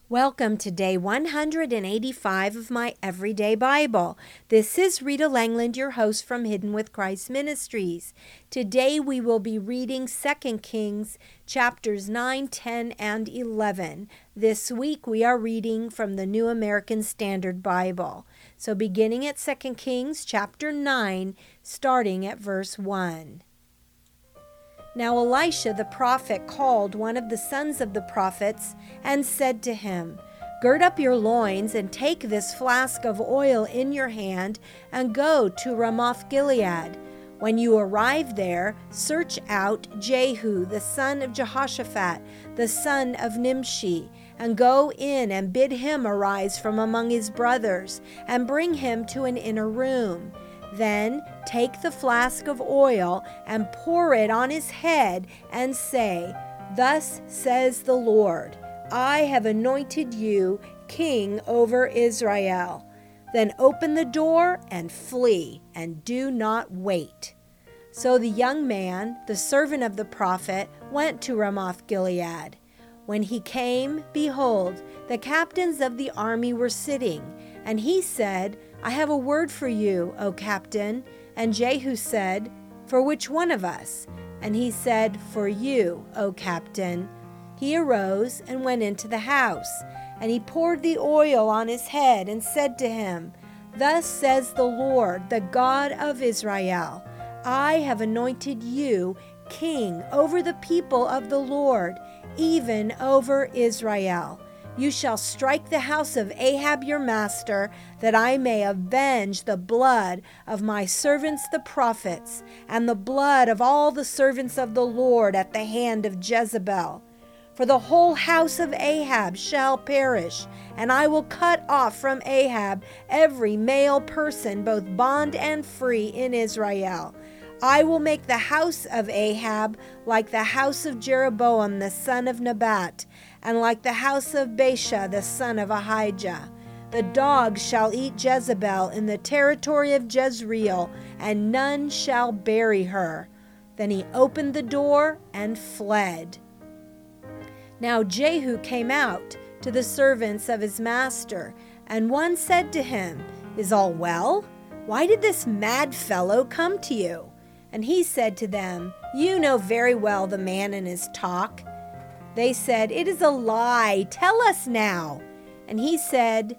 Welcome to day 185 of my Everyday Bible. This is Rita Langland, your host from Hidden with Christ Ministries. Today we will be reading 2 Kings chapters 9, 10, and 11. This week we are reading from the New American Standard Bible. So beginning at 2 Kings chapter 9, starting at verse 1. Now Elisha the prophet called one of the sons of the prophets and said to him, "Gird up your loins and take this flask of oil in your hand and go to Ramoth Gilead. When you arrive there, search out Jehu the son of Jehoshaphat, the son of Nimshi, and go in and bid him arise from among his brothers and bring him to an inner room. Then take the flask of oil and pour it on his head and say, 'Thus says the Lord, I have anointed you king over Israel.' Then open the door and flee, and do not wait." So the young man, the servant of the prophet, went to Ramoth Gilead. When he came, behold, the captains of the army were sitting, and he said, "I have a word for you, O captain." And Jehu said, "For which one of us?" And he said, "For you, O captain." He arose and went into the house, and he poured the oil on his head and said to him, "Thus says the Lord, the God of Israel, I have anointed you king over the people of the Lord, even over Israel. You shall strike the house of Ahab your master, that I may avenge the blood of my servants the prophets, and the blood of all the servants of the Lord at the hand of Jezebel. For the whole house of Ahab shall perish, and I will cut off from Ahab every male person, both bond and free, in Israel. I will make the house of Ahab like the house of Jeroboam the son of Nebat, and like the house of Baasha the son of Ahijah. The dogs shall eat Jezebel in the territory of Jezreel, and none shall bury her." Then he opened the door and fled. Now Jehu came out to the servants of his master, and one said to him, "Is all well? Why did this mad fellow come to you?" And he said to them, "You know very well the man and his talk." They said, "It is a lie. Tell us now." And he said,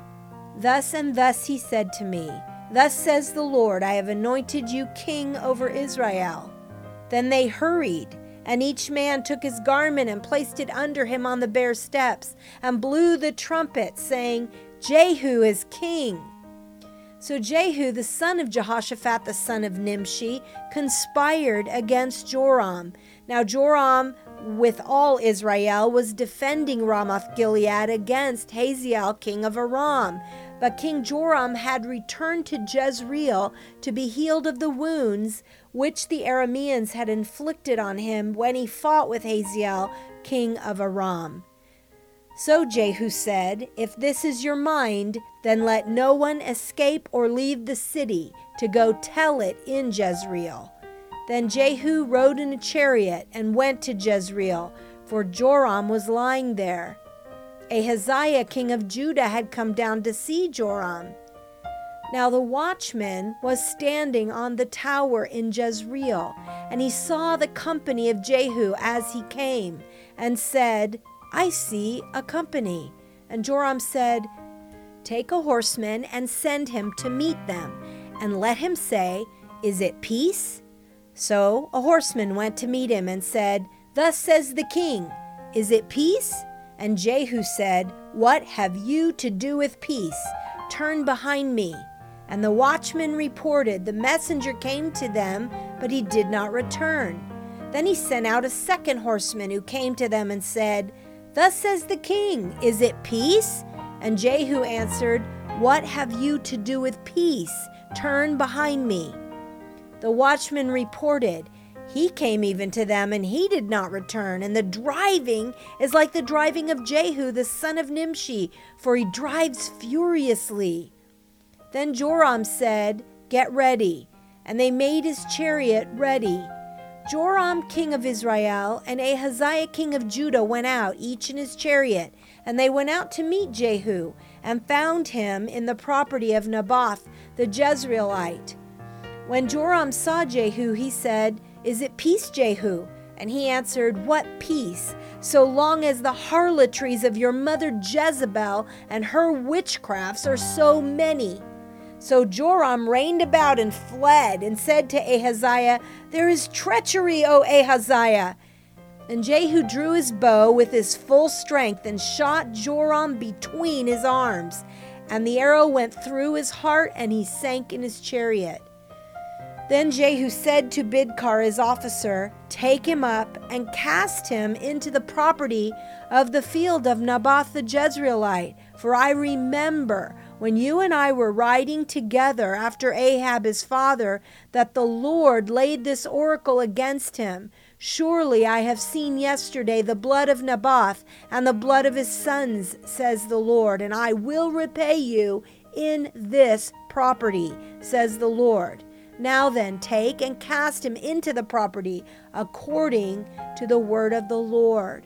"Thus and thus he said to me, 'Thus says the Lord, I have anointed you king over Israel.'" Then they hurried, and each man took his garment and placed it under him on the bare steps, and blew the trumpet, saying, "Jehu is king." So Jehu, the son of Jehoshaphat, the son of Nimshi, conspired against Joram. Now Joram, with all Israel, was defending Ramoth Gilead against Hazael, king of Aram. But King Joram had returned to Jezreel to be healed of the wounds which the Arameans had inflicted on him when he fought with Hazael, king of Aram. So Jehu said, "If this is your mind, then let no one escape or leave the city to go tell it in Jezreel." Then Jehu rode in a chariot and went to Jezreel, for Joram was lying there. Ahaziah, king of Judah, had come down to see Joram. Now the watchman was standing on the tower in Jezreel, and he saw the company of Jehu as he came, and said, "I see a company." And Joram said, "Take a horseman and send him to meet them, and let him say, 'Is it peace?'" So a horseman went to meet him and said, "Thus says the king, 'Is it peace?' And Jehu said, "What have you to do with peace? Turn behind me." And the watchman reported, "The messenger came to them, but he did not return." Then he sent out a second horseman who came to them and said, "Thus says the king, 'Is it peace?' And Jehu answered, "What have you to do with peace? Turn behind me." The watchman reported, "He came even to them, and he did not return. And the driving is like the driving of Jehu, the son of Nimshi, for he drives furiously." Then Joram said, "Get ready." And they made his chariot ready. Joram, king of Israel, and Ahaziah, king of Judah, went out, each in his chariot, And they went out to meet Jehu, and found him in the property of Naboth the Jezreelite. When Joram saw Jehu, he said, "Is it peace, Jehu?" And he answered, "What peace, so long as the harlotries of your mother Jezebel and her witchcrafts are so many?" So Joram reined about and fled, and said to Ahaziah, "There is treachery, O Ahaziah." And Jehu drew his bow with his full strength and shot Joram between his arms. And the arrow went through his heart, and he sank in his chariot. Then Jehu said to Bidkar his officer, "Take him up and cast him into the property of the field of Naboth the Jezreelite. For I remember when you and I were riding together after Ahab his father, that the Lord laid this oracle against him. Surely I have seen yesterday the blood of Naboth and the blood of his sons, says the Lord, and I will repay you in this property, says the Lord. Now then, take and cast him into the property according to the word of the Lord."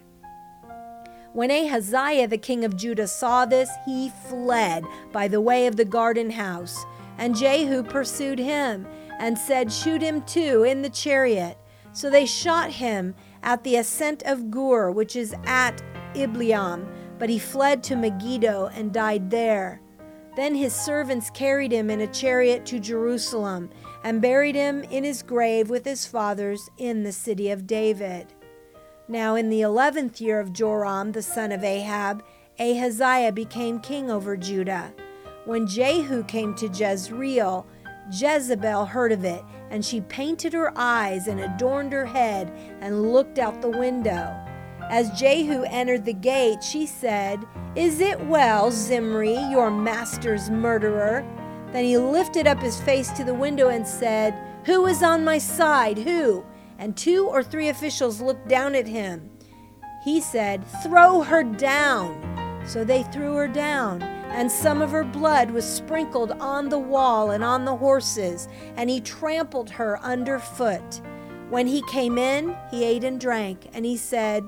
When Ahaziah the king of Judah saw this, he fled by the way of the garden house. And Jehu pursued him and said, "Shoot him too in the chariot." So they shot him at the ascent of Gur, which is at Ibleam, but he fled to Megiddo and died there. Then his servants carried him in a chariot to Jerusalem and buried him in his grave with his fathers in the city of David. Now in the 11th year of Joram the son of Ahab, Ahaziah became king over Judah. When Jehu came to Jezreel, Jezebel heard of it, and she painted her eyes and adorned her head and looked out the window. As Jehu entered the gate, she said, "Is it well, Zimri, your master's murderer?" Then he lifted up his face to the window and said, "Who is on my side? Who?" And 2 or 3 officials looked down at him. He said, "Throw her down." So they threw her down, and some of her blood was sprinkled on the wall and on the horses, and he trampled her underfoot. When he came in, he ate and drank, and he said,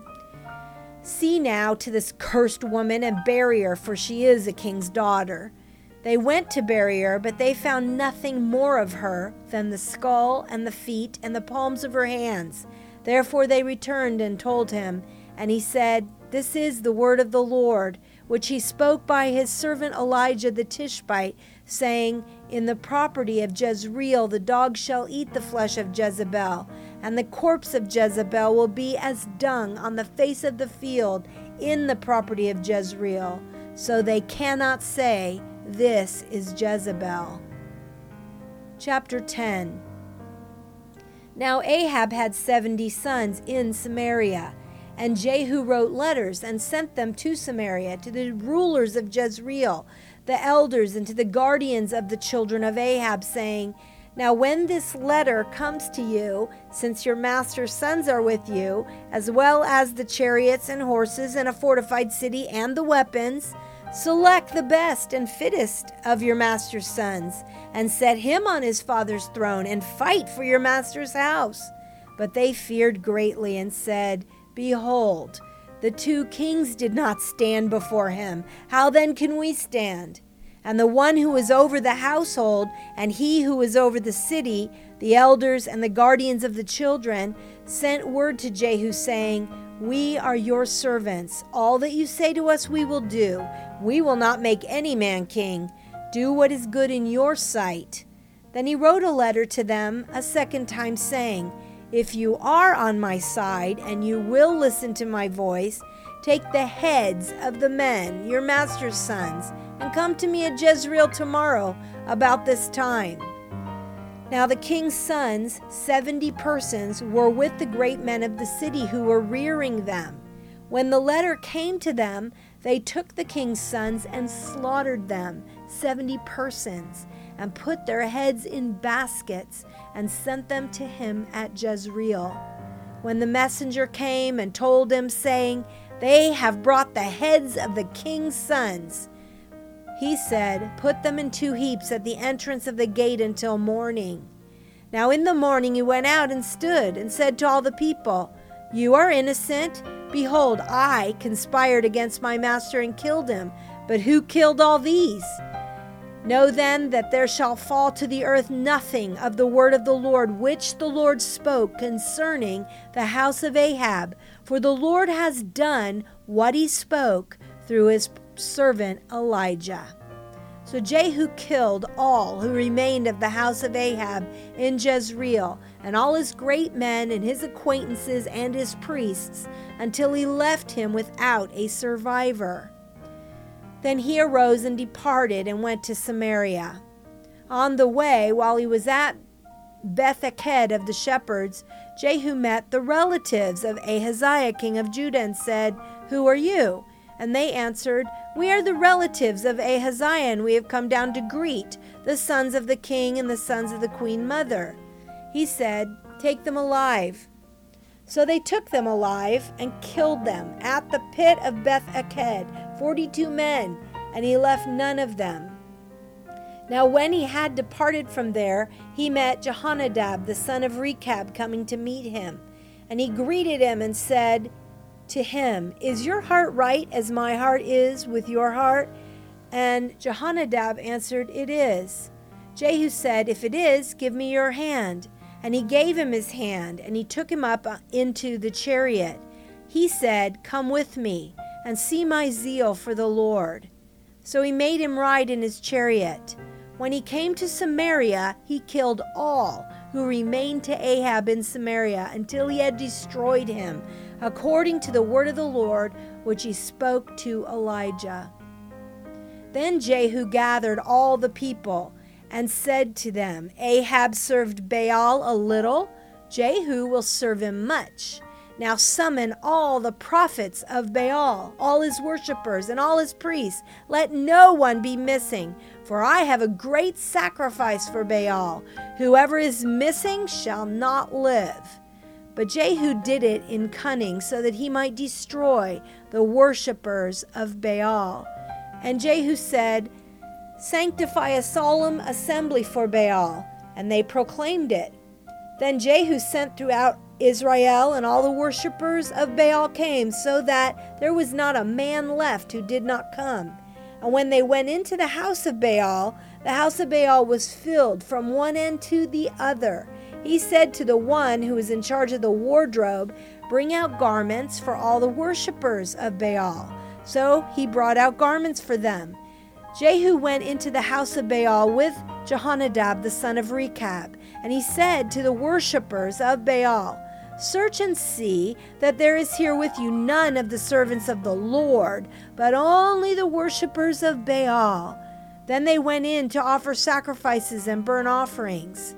"See now to this cursed woman and bury her, for she is a king's daughter." They went to bury her, but they found nothing more of her than the skull and the feet and the palms of her hands. Therefore they returned and told him, and he said, "This is the word of the Lord, which he spoke by his servant Elijah the Tishbite, saying, In the property of Jezreel the dogs shall eat the flesh of Jezebel, and the corpse of Jezebel will be as dung on the face of the field in the property of Jezreel. So they cannot say, This is Jezebel." Chapter 10. Now Ahab had 70 sons in Samaria, and Jehu wrote letters and sent them to Samaria, to the rulers of Jezreel, the elders, and to the guardians of the children of Ahab, saying, "Now when this letter comes to you, since your master's sons are with you, as well as the chariots and horses and a fortified city and the weapons, select the best and fittest of your master's sons, and set him on his father's throne, and fight for your master's house." But they feared greatly and said, "Behold, the 2 kings did not stand before him. How then can we stand? And the one who is over the household, and he who is over the city, the elders and the guardians of the children, sent word to Jehu, saying, "We are your servants. All that you say to us we will do. We will not make any man king. Do what is good in your sight." Then he wrote a letter to them a second time, saying, "If you are on my side, and you will listen to my voice, take the heads of the men, your master's sons, and come to me at Jezreel tomorrow about this time." Now the king's sons, 70 persons, were with the great men of the city who were rearing them. When the letter came to them, they took the king's sons and slaughtered them, 70 persons, and put their heads in baskets and sent them to him at Jezreel. When the messenger came and told him, saying, "They have brought the heads of the king's sons," he said, "Put them in 2 heaps at the entrance of the gate until morning." Now in the morning he went out and stood and said to all the people, "You are innocent. Behold, I conspired against my master and killed him. But who killed all these? Know then that there shall fall to the earth nothing of the word of the Lord which the Lord spoke concerning the house of Ahab, for the Lord has done what he spoke through his servant Elijah. So Jehu killed all who remained of the house of Ahab in Jezreel, and all his great men and his acquaintances and his priests, until he left him without a survivor. Then he arose and departed and went to Samaria. On the way, while he was at Beth-eked of the shepherds, Jehu met the relatives of Ahaziah, king of Judah, and said, "Who are you?" And they answered, "We are the relatives of Ahaziah, and we have come down to greet the sons of the king and the sons of the queen mother." He said, "Take them alive." So they took them alive and killed them at the pit of Beth-eked, 42 men, and he left none of them. Now when he had departed from there, he met Jehonadab, the son of Rechab, coming to meet him. And he greeted him and said to him, "Is your heart right as my heart is with your heart?" And Jehonadab answered, "It is." Jehu said, "If it is, give me your hand." And he gave him his hand, and he took him up into the chariot. He said, "Come with me, and see my zeal for the Lord." So he made him ride in his chariot. When he came to Samaria, he killed all who remained to Ahab in Samaria until he had destroyed him, according to the word of the Lord which he spoke to Elijah. Then Jehu gathered all the people and said to them, "Ahab served Baal a little, Jehu will serve him much. Now summon all the prophets of Baal, all his worshippers, and all his priests. Let no one be missing, for I have a great sacrifice for Baal. Whoever is missing shall not live." But Jehu did it in cunning, so that he might destroy the worshippers of Baal. And Jehu said, "Sanctify a solemn assembly for Baal." And they proclaimed it. Then Jehu sent throughout Israel, and all the worshippers of Baal came, so that there was not a man left who did not come. And when they went into the house of Baal was filled from one end to the other. He said to the one who was in charge of the wardrobe, "Bring out garments for all the worshippers of Baal." So he brought out garments for them. Jehu went into the house of Baal with Jehonadab the son of Rechab, and he said to the worshippers of Baal, "Search and see that there is here with you none of the servants of the Lord, but only the worshippers of Baal." Then they went in to offer sacrifices and burnt offerings.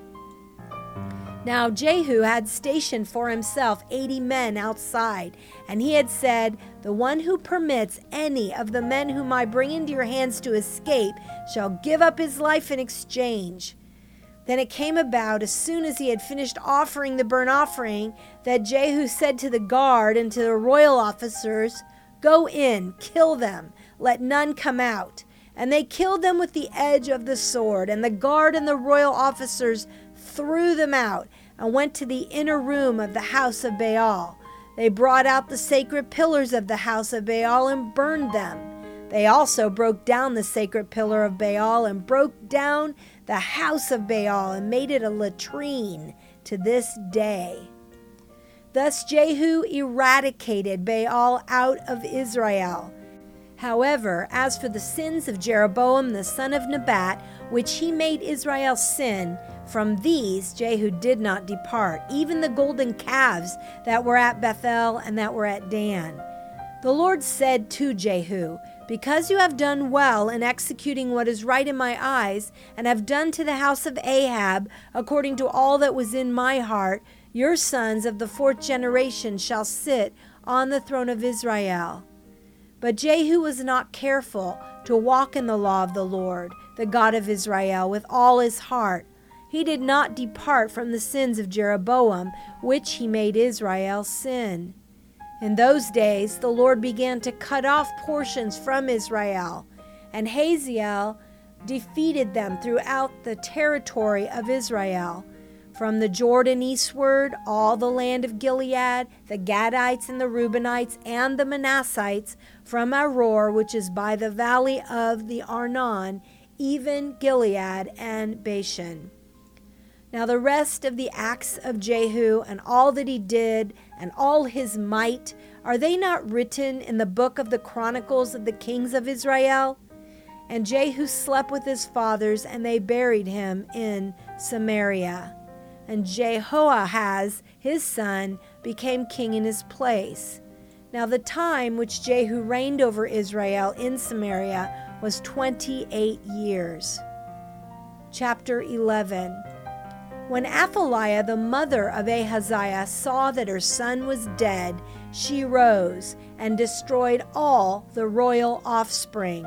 Now Jehu had stationed for himself 80 men outside, and he had said, "The one who permits any of the men whom I bring into your hands to escape shall give up his life in exchange." Then it came about, as soon as he had finished offering the burnt offering, that Jehu said to the guard and to the royal officers, "Go in, kill them, let none come out." And they killed them with the edge of the sword, and the guard and the royal officers threw them out and went to the inner room of the house of Baal. They brought out the sacred pillars of the house of Baal and burned them. They also broke down the sacred pillar of Baal and broke down the house of Baal and made it a latrine to this day. Thus Jehu eradicated Baal out of Israel. However, as for the sins of Jeroboam the son of Nebat, which he made Israel sin, from these Jehu did not depart, even the golden calves that were at Bethel and that were at Dan. The Lord said to Jehu, "Because you have done well in executing what is right in my eyes, and have done to the house of Ahab according to all that was in my heart, your sons of the 4th generation shall sit on the throne of Israel." But Jehu was not careful to walk in the law of the Lord, the God of Israel, with all his heart. He did not depart from the sins of Jeroboam, which he made Israel sin. In those days the Lord began to cut off portions from Israel, and Hazael defeated them throughout the territory of Israel. From the Jordan eastward, all the land of Gilead, the Gadites and the Reubenites and the Manassites, from Aror, which is by the valley of the Arnon, even Gilead and Bashan. Now the rest of the acts of Jehu and all that he did and all his might, are they not written in the book of the Chronicles of the kings of Israel? And Jehu slept with his fathers, and they buried him in Samaria. And Jehoahaz, his son, became king in his place. Now the time which Jehu reigned over Israel in Samaria was 28 years. Chapter 11. When Athaliah, the mother of Ahaziah, saw that her son was dead, she rose and destroyed all the royal offspring.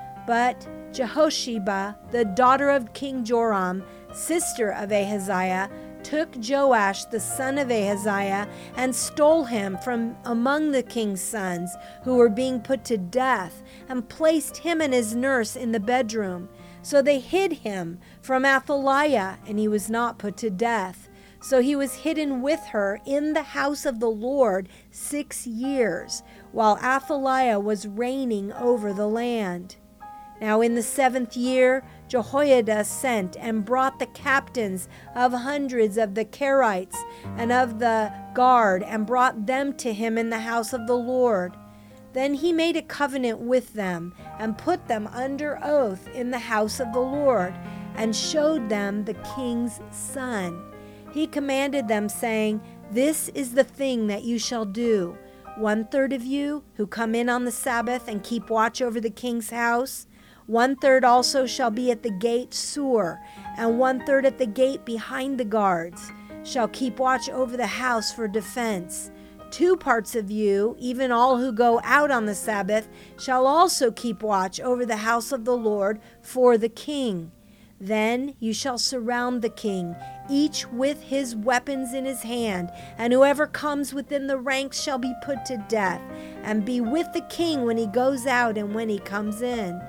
But Jehosheba, the daughter of King Joram, sister of Ahaziah, took Joash the son of Ahaziah and stole him from among the king's sons who were being put to death, and placed him and his nurse in the bedroom. So they hid him from Athaliah, and he was not put to death. So he was hidden with her in the house of the Lord 6 years, while Athaliah was reigning over the land. Now in the 7th year, Jehoiada sent and brought the captains of hundreds of the Kerites and of the guard, and brought them to him in the house of the Lord. Then he made a covenant with them, and put them under oath in the house of the Lord, and showed them the king's son. He commanded them, saying, "This is the thing that you shall do. 1/3 of you who come in on the Sabbath and keep watch over the king's house, 1/3 also shall be at the gate Sur, and 1/3 at the gate behind the guards, shall keep watch over the house for defense. 2 parts of you, even all who go out on the Sabbath, shall also keep watch over the house of the Lord for the king. Then you shall surround the king, each with his weapons in his hand, and whoever comes within the ranks shall be put to death, and be with the king when he goes out and when he comes in."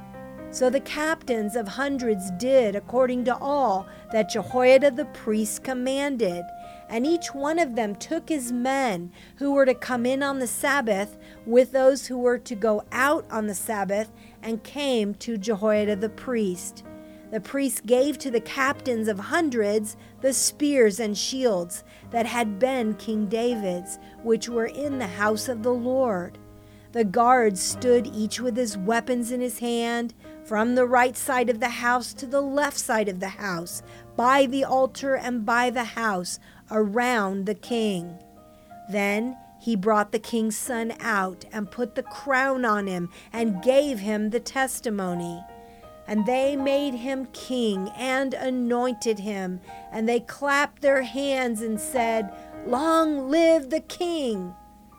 So the captains of hundreds did according to all that Jehoiada the priest commanded. And each one of them took his men who were to come in on the Sabbath with those who were to go out on the Sabbath, and came to Jehoiada the priest. The priest gave to the captains of hundreds the spears and shields that had been King David's, which were in the house of the Lord. The guards stood each with his weapons in his hand, from the right side of the house to the left side of the house, by the altar and by the house, around the king. Then he brought the king's son out, and put the crown on him, and gave him the testimony. And they made him king, and anointed him, and they clapped their hands and said, "Long live the king!"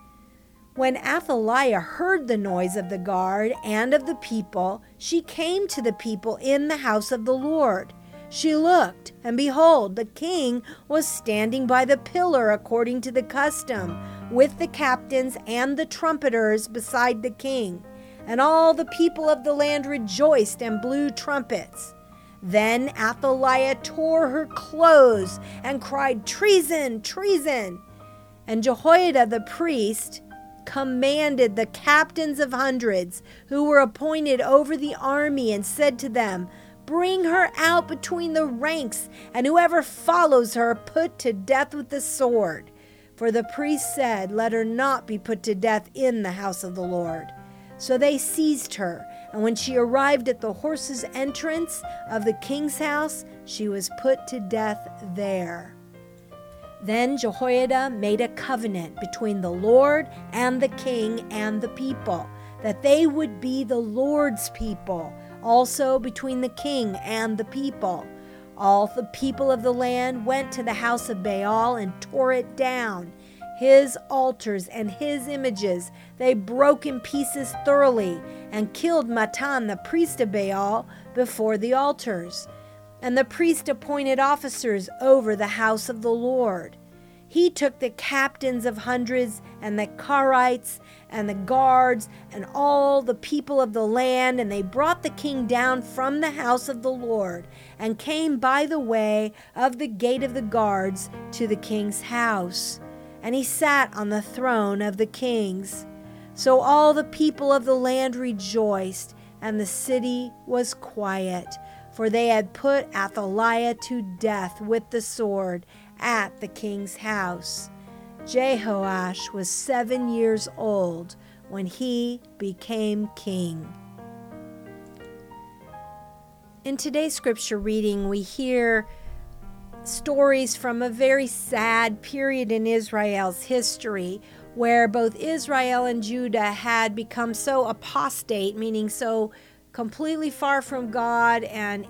When Athaliah heard the noise of the guard and of the people, she came to the people in the house of the Lord. She looked, and behold, the king was standing by the pillar according to the custom, with the captains and the trumpeters beside the king. And all the people of the land rejoiced and blew trumpets. Then Athaliah tore her clothes and cried, "Treason! Treason!" And Jehoiada the priest commanded the captains of hundreds who were appointed over the army, and said to them, "Bring her out between the ranks, and whoever follows her put to death with the sword." For the priest said, "Let her not be put to death in the house of the Lord." So they seized her, and when she arrived at the horses' entrance of the king's house, she was put to death there. Then Jehoiada made a covenant between the Lord and the king and the people, that they would be the Lord's people, also between the king and the people. All the people of the land went to the house of Baal and tore it down. His altars and his images they broke in pieces thoroughly, and killed Matan the priest of Baal before the altars. And the priest appointed officers over the house of the Lord. He took the captains of hundreds and the Carites and the guards and all the people of the land, and they brought the king down from the house of the Lord and came by the way of the gate of the guards to the king's house. And he sat on the throne of the kings. So all the people of the land rejoiced, and the city was quiet, for they had put Athaliah to death with the sword at the king's house. Jehoash was 7 years old when he became king. In today's scripture reading, we hear stories from a very sad period in Israel's history, where both Israel and Judah had become so apostate, meaning so completely far from God and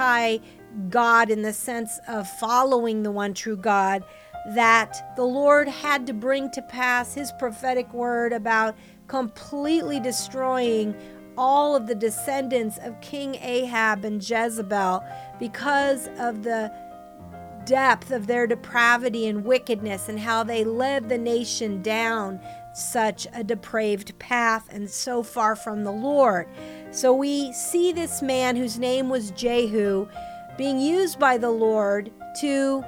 anti-God in the sense of following the one true God, that the Lord had to bring to pass his prophetic word about completely destroying all of the descendants of King Ahab and Jezebel because of the depth of their depravity and wickedness and how they led the nation down such a depraved path and so far from the Lord. So we see this man whose name was Jehu being used by the Lord to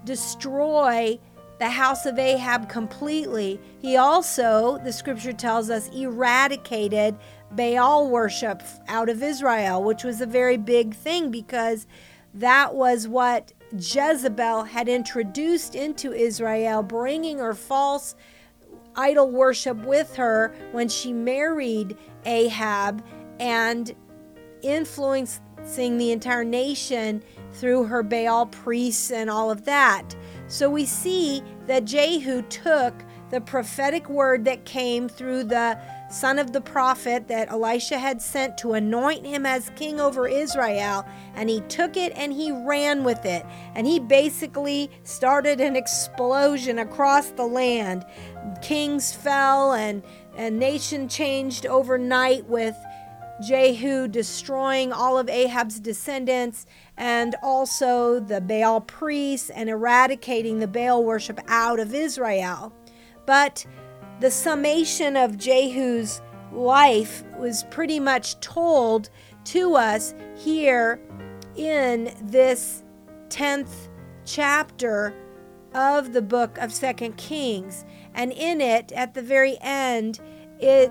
destroy the house of Ahab completely. He also, the scripture tells us, eradicated Baal worship out of Israel, which was a very big thing because that was what Jezebel had introduced into Israel, bringing her false idol worship with her when she married Ahab and influencing the entire nation through her Baal priests and all of that. So we see that Jehu took the prophetic word that came through the son of the prophet that Elisha had sent to anoint him as king over Israel, and he took it and he ran with it, and he basically started an explosion across the land. Kings fell and nation changed overnight, with Jehu destroying all of Ahab's descendants and also the Baal priests and eradicating the Baal worship out of Israel. But the summation of Jehu's life was pretty much told to us here in this 10th chapter of the book of 2 Kings. And in it, at the very end, it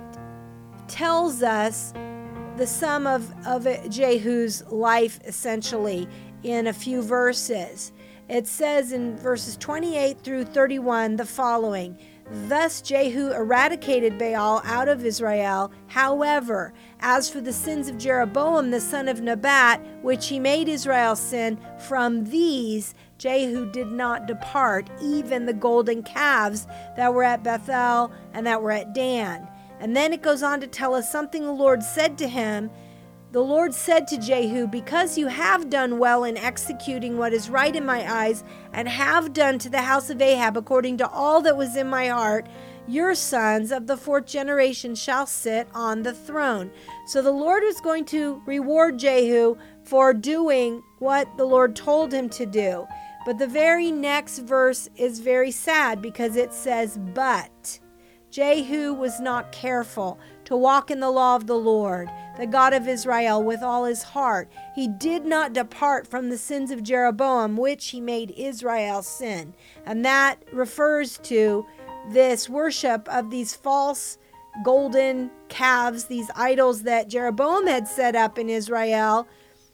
tells us the sum of Jehu's life, essentially, in a few verses. It says in verses 28 through 31 the following: Thus Jehu eradicated Baal out of Israel. However, as for the sins of Jeroboam the son of Nebat, which he made Israel sin, from these Jehu did not depart, even the golden calves that were at Bethel and that were at Dan. And then it goes on to tell us something the Lord said to him. The Lord said to Jehu, because you have done well in executing what is right in my eyes, and have done to the house of Ahab according to all that was in my heart, your sons of the 4th generation shall sit on the throne. So the Lord was going to reward Jehu for doing what the Lord told him to do. But the very next verse is very sad because it says, but Jehu was not careful to walk in the law of the Lord, the God of Israel, with all his heart. He did not depart from the sins of Jeroboam, which he made Israel sin. And that refers to this worship of these false golden calves, these idols that Jeroboam had set up in Israel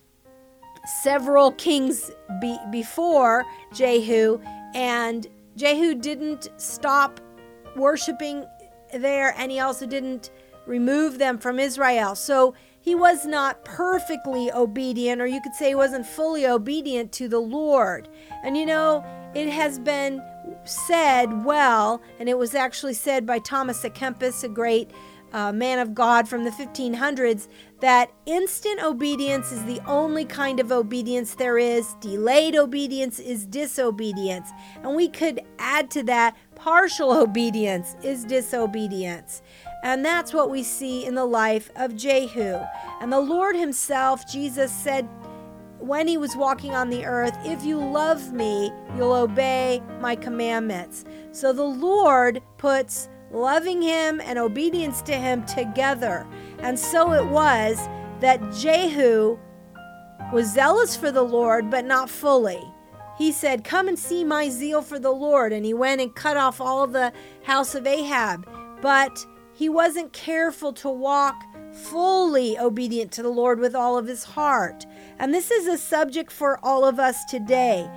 several kings before Jehu. And Jehu didn't stop worshiping there, and he also didn't remove them from Israel. So he was not perfectly obedient, or you could say he wasn't fully obedient to the Lord. And you know, it has been said well, and it was actually said by Thomas à Kempis, a great man of God from the 1500s, that instant obedience is the only kind of obedience there is. Delayed obedience is disobedience. And we could add to that, partial obedience is disobedience. And that's what we see in the life of Jehu. And the Lord himself, Jesus, said when he was walking on the earth, if you love me, you'll obey my commandments. So the Lord puts loving him and obedience to him together. And so it was that Jehu was zealous for the Lord, but not fully. He said, come and see my zeal for the Lord. And he went and cut off all of the house of Ahab. But he wasn't careful to walk fully obedient to the Lord with all of his heart. And this is a subject for all of us today.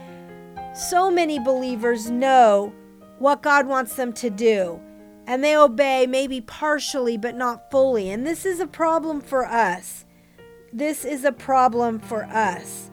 So many believers know what God wants them to do, and they obey maybe partially, but not fully. And this is a problem for us. This is a problem for us.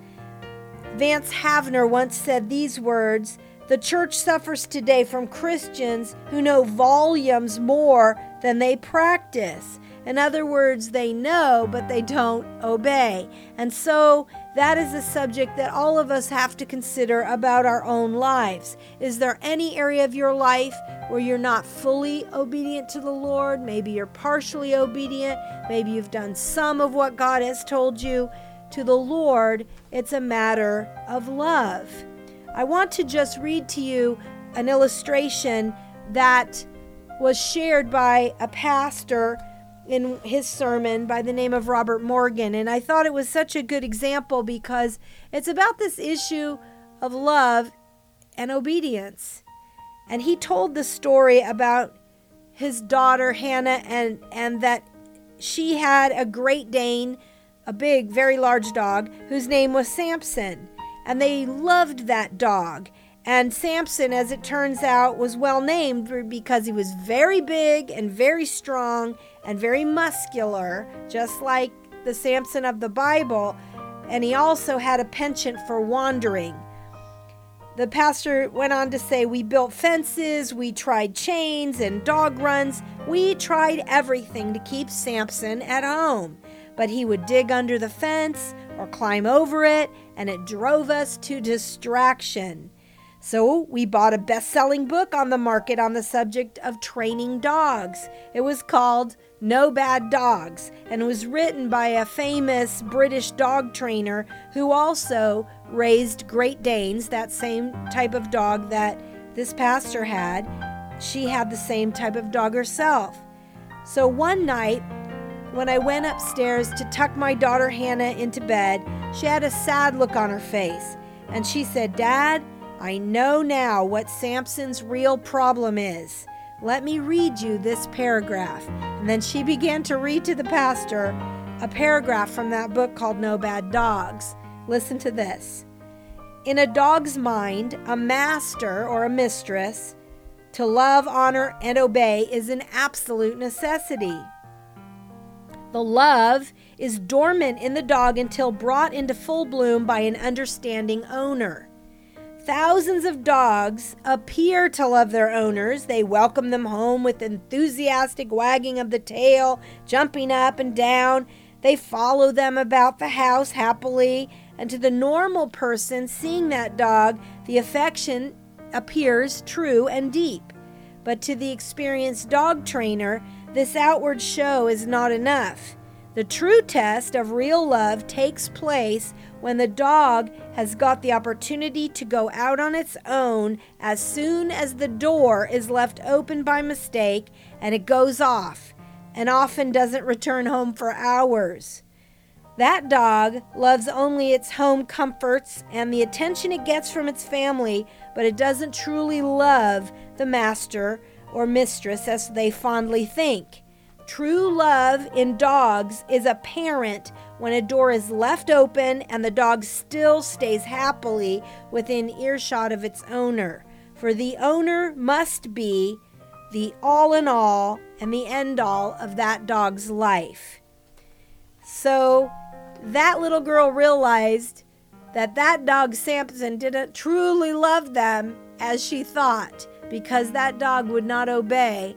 Vance Havner once said these words, "The church suffers today from Christians who know volumes more than they practice." In other words, they know, but they don't obey. And so that is a subject that all of us have to consider about our own lives. Is there any area of your life where you're not fully obedient to the Lord? Maybe you're partially obedient. Maybe you've done some of what God has told you. To the Lord, it's a matter of love. I want to just read to you an illustration that was shared by a pastor in his sermon by the name of Robert Morgan. And I thought it was such a good example because it's about this issue of love and obedience. And he told the story about his daughter Hannah and that she had a Great Dane, a big, very large dog, whose name was Samson. And they loved that dog. And Samson, as it turns out, was well named because he was very big and very strong and very muscular, just like the Samson of the Bible. And he also had a penchant for wandering. The pastor went on to say, we built fences, we tried chains and dog runs. We tried everything to keep Samson at home. But he would dig under the fence or climb over it, and it drove us to distraction. So we bought a best-selling book on the market on the subject of training dogs. It was called No Bad Dogs, and it was written by a famous British dog trainer who also raised Great Danes, that same type of dog that this pastor had. She had the same type of dog herself. So one night, when I went upstairs to tuck my daughter Hannah into bed, she had a sad look on her face, and she said, "Dad, I know now what Samson's real problem is. Let me read you this paragraph." And then she began to read to the pastor a paragraph from that book called No Bad Dogs. Listen to this. In a dog's mind, a master or a mistress, to love, honor, and obey is an absolute necessity. The love is dormant in the dog until brought into full bloom by an understanding owner. Thousands of dogs appear to love their owners. They welcome them home with enthusiastic wagging of the tail, jumping up and down. They follow them about the house happily. And to the normal person seeing that dog, the affection appears true and deep. But to the experienced dog trainer, this outward show is not enough. The true test of real love takes place when the dog has got the opportunity to go out on its own as soon as the door is left open by mistake, and it goes off and often doesn't return home for hours. That dog loves only its home comforts and the attention it gets from its family, but it doesn't truly love the master or mistress as they fondly think. True love in dogs is apparent when a door is left open and the dog still stays happily within earshot of its owner. For the owner must be the all in all and the end all of that dog's life. So that little girl realized that that dog Samson didn't truly love them as she thought, because that dog would not obey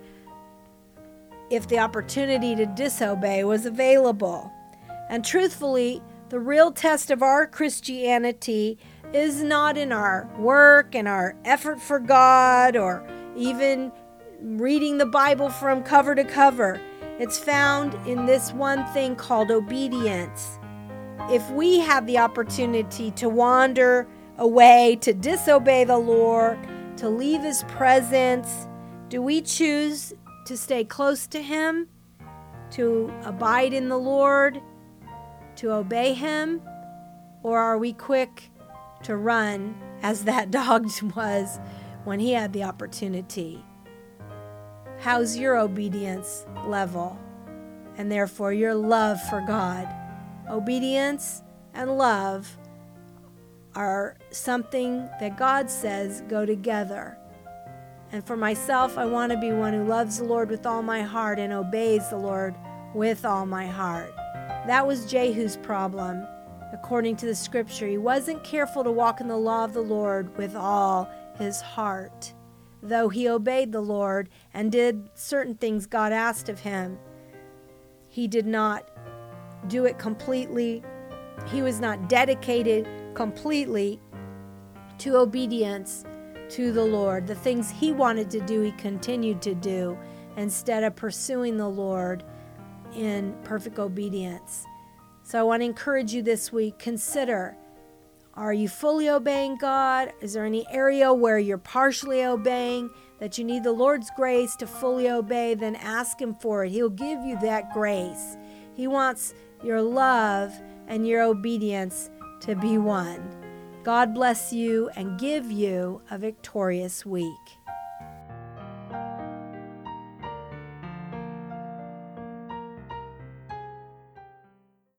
if the opportunity to disobey was available. And truthfully, the real test of our Christianity is not in our work and our effort for God or even reading the Bible from cover to cover. It's found in this one thing called obedience. if we have the opportunity to wander away, to disobey the Lord, to leave His presence, do we choose to stay close to Him, to abide in the Lord, to obey Him? Or are we quick to run as that dog was when he had the opportunity? How's your obedience level? And therefore your love for God? Obedience and love are something that God says go together. And for myself, I want to be one who loves the Lord with all my heart and obeys the Lord with all my heart. That was Jehu's problem. According to the scripture, he wasn't careful to walk in the law of the Lord with all his heart. Though he obeyed the Lord and did certain things God asked of him, he did not do it completely. He was not dedicated completely to obedience to the Lord. The things he wanted to do, he continued to do instead of pursuing the Lord in perfect obedience. So I want to encourage you this week, consider, are you fully obeying God? Is there any area where you're partially obeying that you need the Lord's grace to fully obey? Then ask Him for it. He'll give you that grace. He wants your love and your obedience to be one. God bless you and give you a victorious week.